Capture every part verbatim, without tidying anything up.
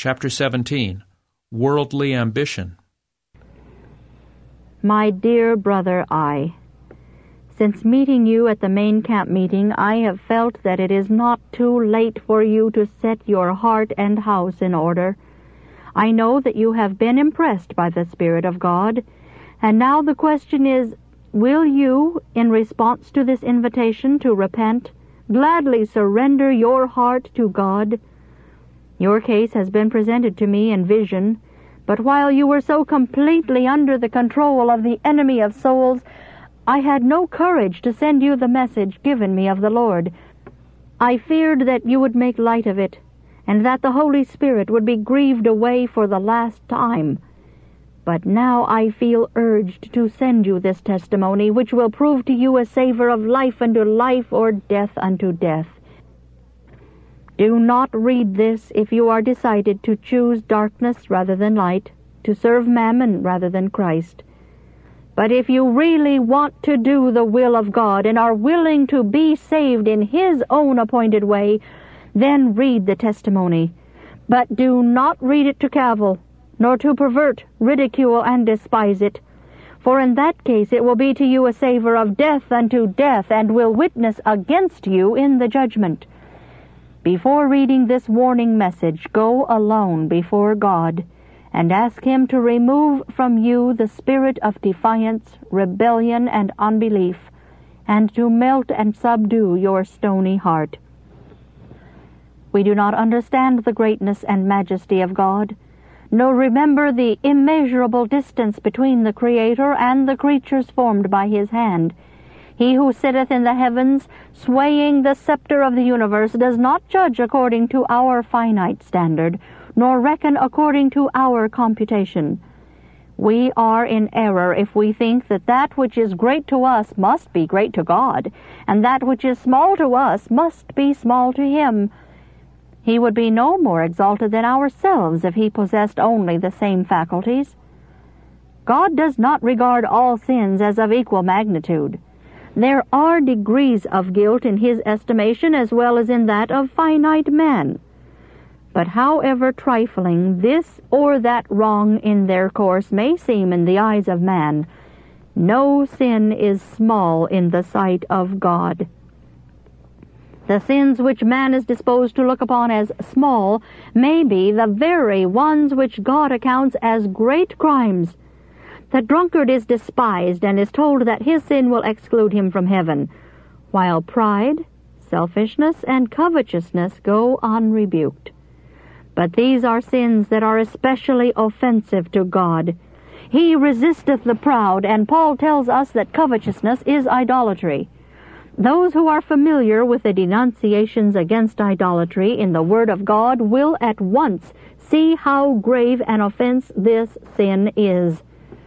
Chapter seventeen, Worldly Ambition. My dear brother I, since meeting you at the main camp meeting, I have felt that it is not too late for you to set your heart and house in order. I know that you have been impressed by the Spirit of God, and now the question is, will you, in response to this invitation to repent, gladly surrender your heart to God? Your case has been presented to me in vision, but while you were so completely under the control of the enemy of souls, I had no courage to send you the message given me of the Lord. I feared that you would make light of it, and that the Holy Spirit would be grieved away for the last time. But now I feel urged to send you this testimony, which will prove to you a savor of life unto life or death unto death. Do not read this if you are decided to choose darkness rather than light, to serve Mammon rather than Christ. But if you really want to do the will of God and are willing to be saved in His own appointed way, then read the testimony. But do not read it to cavil, nor to pervert, ridicule, and despise it. For in that case it will be to you a savor of death unto death, and will witness against you in the judgment. Before reading this warning message, go alone before God, and ask Him to remove from you the spirit of defiance, rebellion, and unbelief, and to melt and subdue your stony heart. We do not understand the greatness and majesty of God, nor remember the immeasurable distance between the Creator and the creatures formed by His hand. He who sitteth in the heavens, swaying the scepter of the universe, does not judge according to our finite standard, nor reckon according to our computation. We are in error if we think that that which is great to us must be great to God, and that which is small to us must be small to Him. He would be no more exalted than ourselves if He possessed only the same faculties. God does not regard all sins as of equal magnitude. There are degrees of guilt in His estimation as well as in that of finite man. But however trifling this or that wrong in their course may seem in the eyes of man, no sin is small in the sight of God. The sins which man is disposed to look upon as small may be the very ones which God accounts as great crimes. The drunkard is despised and is told that his sin will exclude him from heaven, while pride, selfishness, and covetousness go unrebuked. But these are sins that are especially offensive to God. He resisteth the proud, and Paul tells us that covetousness is idolatry. Those who are familiar with the denunciations against idolatry in the Word of God will at once see how grave an offense this sin is.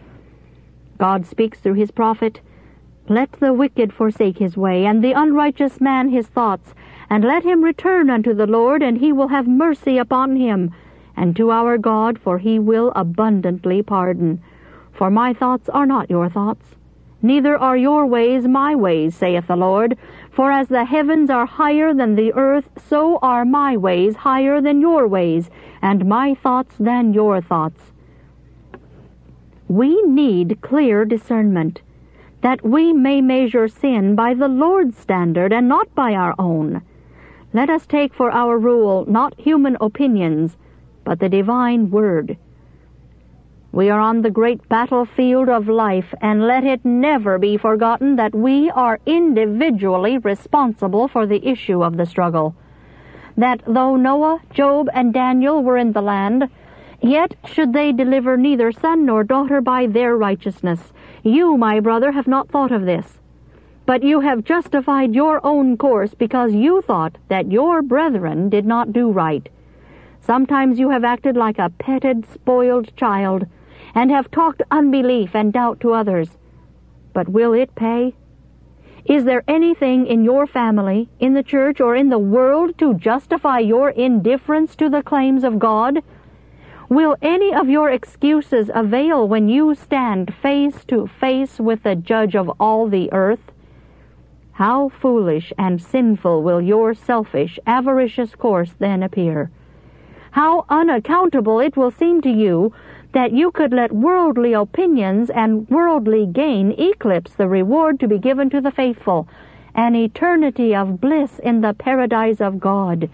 God speaks through His prophet, "Let the wicked forsake his way, and the unrighteous man his thoughts, and let him return unto the Lord, and He will have mercy upon him, and to our God, for He will abundantly pardon. For my thoughts are not your thoughts, neither are your ways my ways, saith the Lord. For as the heavens are higher than the earth, so are my ways higher than your ways, and my thoughts than your thoughts." We need clear discernment, that we may measure sin by the Lord's standard and not by our own. Let us take for our rule not human opinions, but the divine Word. We are on the great battlefield of life, and let it never be forgotten that we are individually responsible for the issue of the struggle. That though Noah, Job, and Daniel were in the land, yet should they deliver neither son nor daughter by their righteousness. You, my brother, have not thought of this. But you have justified your own course because you thought that your brethren did not do right. Sometimes you have acted like a petted, spoiled child, and have talked unbelief and doubt to others. But will it pay? Is there anything in your family, in the church, or in the world to justify your indifference to the claims of God? Will any of your excuses avail when you stand face to face with the Judge of all the earth? How foolish and sinful will your selfish, avaricious course then appear! How unaccountable it will seem to you that you could let worldly opinions and worldly gain eclipse the reward to be given to the faithful, an eternity of bliss in the paradise of God.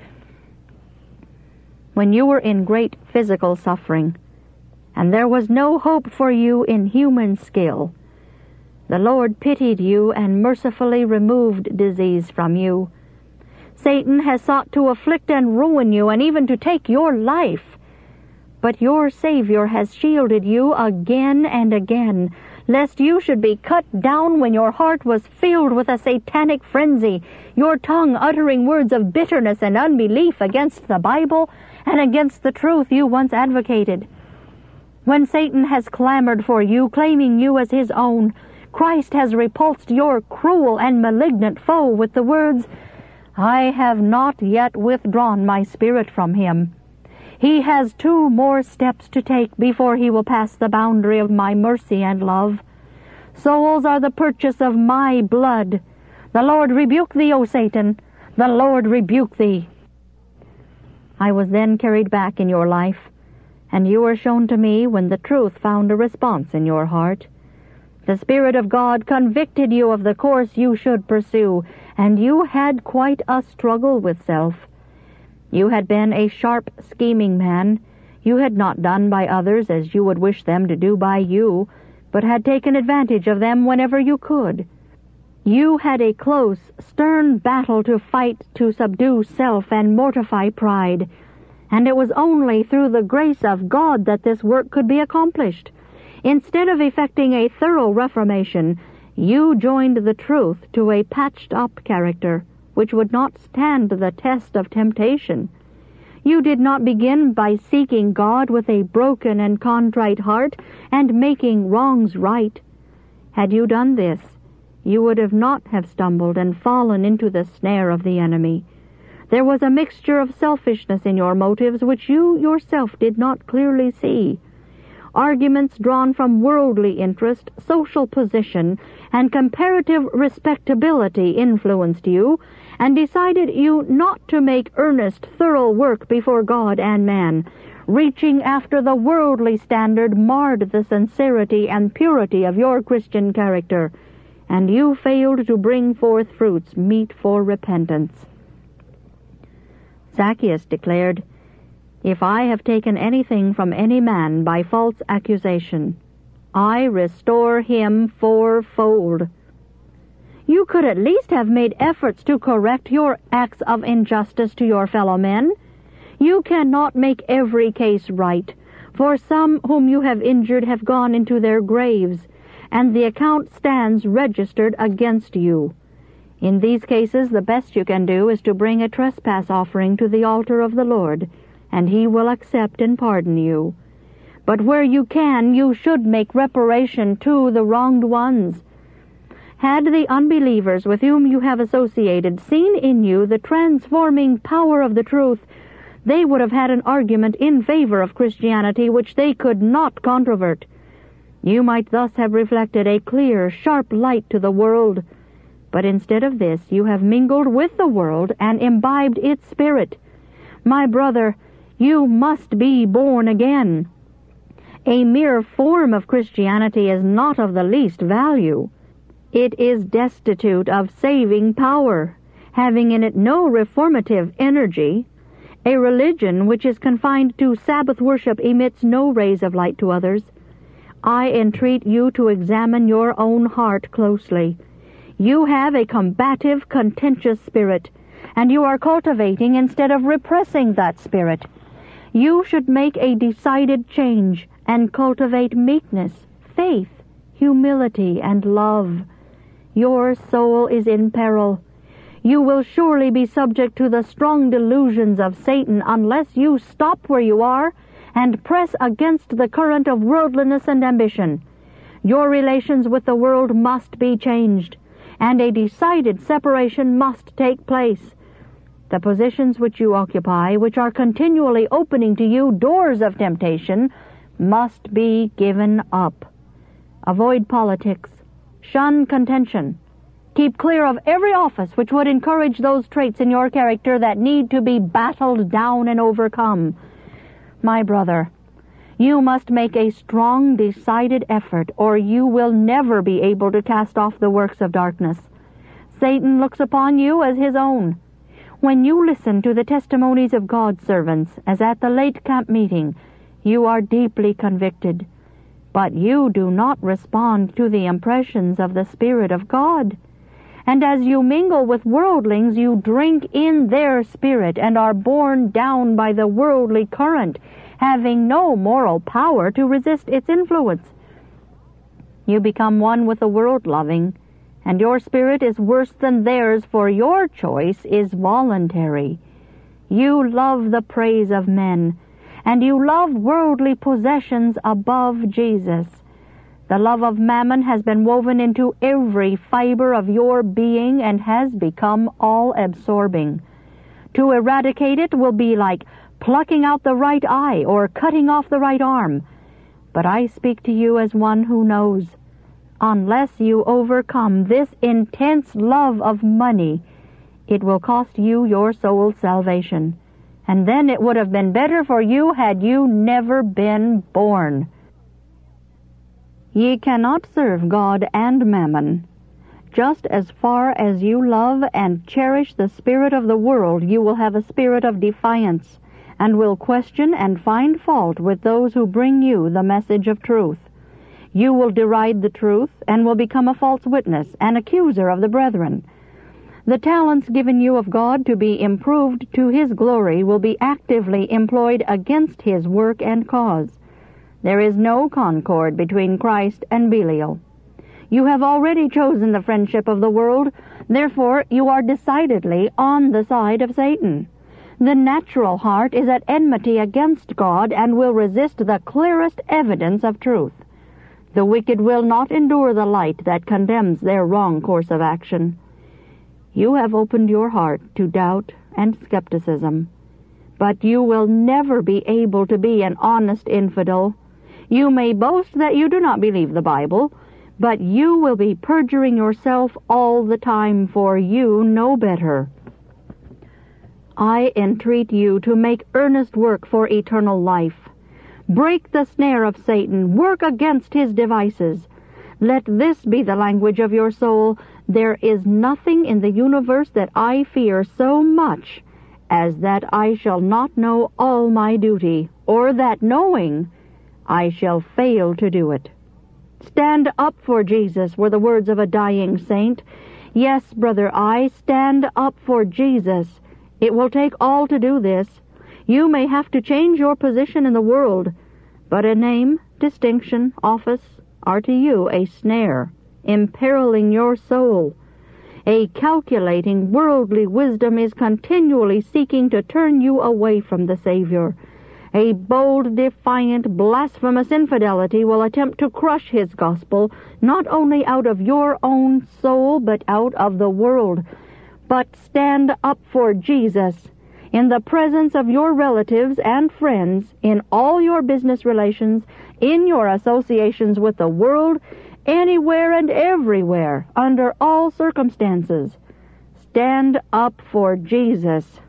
When you were in great physical suffering, and there was no hope for you in human skill, the Lord pitied you and mercifully removed disease from you. Satan has sought to afflict and ruin you, and even to take your life. But your Savior has shielded you again and again, lest you should be cut down when your heart was filled with a satanic frenzy, your tongue uttering words of bitterness and unbelief against the Bible and against the truth you once advocated. When Satan has clamored for you, claiming you as his own, Christ has repulsed your cruel and malignant foe with the words, "I have not yet withdrawn my spirit from him. He has two more steps to take before he will pass the boundary of my mercy and love. Souls are the purchase of my blood. The Lord rebuke thee, O Satan! The Lord rebuke thee!" I was then carried back in your life, and you were shown to me when the truth found a response in your heart. The Spirit of God convicted you of the course you should pursue, and you had quite a struggle with self. You had been a sharp, scheming man. You had not done by others as you would wish them to do by you, but had taken advantage of them whenever you could. You had a close, stern battle to fight to subdue self and mortify pride, and it was only through the grace of God that this work could be accomplished. Instead of effecting a thorough reformation, you joined the truth to a patched-up character, which would not stand the test of temptation. You did not begin by seeking God with a broken and contrite heart and making wrongs right. Had you done this, you would have not have stumbled and fallen into the snare of the enemy. There was a mixture of selfishness in your motives which you yourself did not clearly see. Arguments drawn from worldly interest, social position, and comparative respectability influenced you, and decided you not to make earnest, thorough work before God and man. Reaching after the worldly standard marred the sincerity and purity of your Christian character, and you failed to bring forth fruits meet for repentance. Zacchaeus declared, "If I have taken anything from any man by false accusation, I restore him fourfold." You could at least have made efforts to correct your acts of injustice to your fellow men. You cannot make every case right, for some whom you have injured have gone into their graves, and the account stands registered against you. In these cases, the best you can do is to bring a trespass offering to the altar of the Lord, and he will accept and pardon you. But where you can, you should make reparation to the wronged ones. Had the unbelievers with whom you have associated seen in you the transforming power of the truth, they would have had an argument in favor of Christianity which they could not controvert. You might thus have reflected a clear, sharp light to the world. But instead of this, you have mingled with the world and imbibed its spirit. My brother, you must be born again. A mere form of Christianity is not of the least value. It is destitute of saving power, having in it no reformative energy. A religion which is confined to Sabbath worship emits no rays of light to others. I entreat you to examine your own heart closely. You have a combative, contentious spirit, and you are cultivating instead of repressing that spirit. You should make a decided change and cultivate meekness, faith, humility, and love. Your soul is in peril. You will surely be subject to the strong delusions of Satan unless you stop where you are and press against the current of worldliness and ambition. Your relations with the world must be changed, and a decided separation must take place. The positions which you occupy, which are continually opening to you doors of temptation, must be given up. Avoid politics. Shun contention. Keep clear of every office which would encourage those traits in your character that need to be battled down and overcome. My brother, you must make a strong, decided effort, or you will never be able to cast off the works of darkness. Satan looks upon you as his own. When you listen to the testimonies of God's servants, as at the late camp meeting, you are deeply convicted. But you do not respond to the impressions of the Spirit of God. And as you mingle with worldlings, you drink in their spirit and are borne down by the worldly current, having no moral power to resist its influence. You become one with the world-loving, and your spirit is worse than theirs, for your choice is voluntary. You love the praise of men, and you love worldly possessions above Jesus. The love of mammon has been woven into every fiber of your being and has become all-absorbing. To eradicate it will be like plucking out the right eye or cutting off the right arm. But I speak to you as one who knows. Unless you overcome this intense love of money, it will cost you your soul's salvation. And then it would have been better for you had you never been born. Ye cannot serve God and mammon. Just as far as you love and cherish the spirit of the world, you will have a spirit of defiance, and will question and find fault with those who bring you the message of truth. You will deride the truth, and will become a false witness, an accuser of the brethren. The talents given you of God to be improved to His glory will be actively employed against His work and cause. There is no concord between Christ and Belial. You have already chosen the friendship of the world, therefore you are decidedly on the side of Satan. The natural heart is at enmity against God and will resist the clearest evidence of truth. The wicked will not endure the light that condemns their wrong course of action. You have opened your heart to doubt and skepticism, but you will never be able to be an honest infidel. You may boast that you do not believe the Bible, but you will be perjuring yourself all the time, for you know better. I entreat you to make earnest work for eternal life. Break the snare of Satan. Work against his devices. Let this be the language of your soul. There is nothing in the universe that I fear so much as that I shall not know all my duty, or that knowing, I shall fail to do it. Stand up for Jesus were the words of a dying saint. Yes, brother, I stand up for Jesus. It will take all to do this. You may have to change your position in the world, but a name, distinction, office are to you a snare, imperiling your soul. A calculating worldly wisdom is continually seeking to turn you away from the Savior. A bold, defiant, blasphemous infidelity will attempt to crush his gospel, not only out of your own soul, but out of the world. But stand up for Jesus in the presence of your relatives and friends, in all your business relations, in your associations with the world, anywhere and everywhere, under all circumstances. Stand up for Jesus.